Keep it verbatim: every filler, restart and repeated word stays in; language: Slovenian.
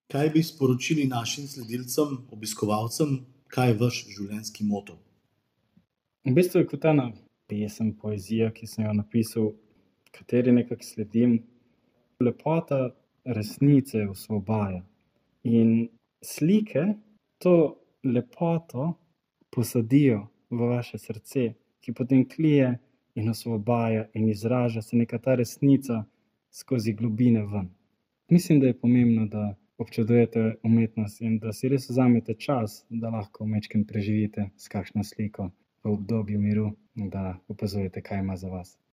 Kaj bi sporočili našim sledilcem, obiskovalcem, kaj je vaš življenjski moto? V bistvu je kot ena pesem, poezija, ki sem jo napisal, kateri nekako sledim. Lepota resnice osvobaja. In slike to lepoto posadijo v vaše srce, ki potem klije in osvobaja in izraža se neka ta resnica skozi globine ven. Mislim, da je pomembno, da občudujete umetnost in da si res vzamete čas, da lahko majčkeno preživite s kakšno sliko v obdobju miru, da opazujete, kaj ima za vas.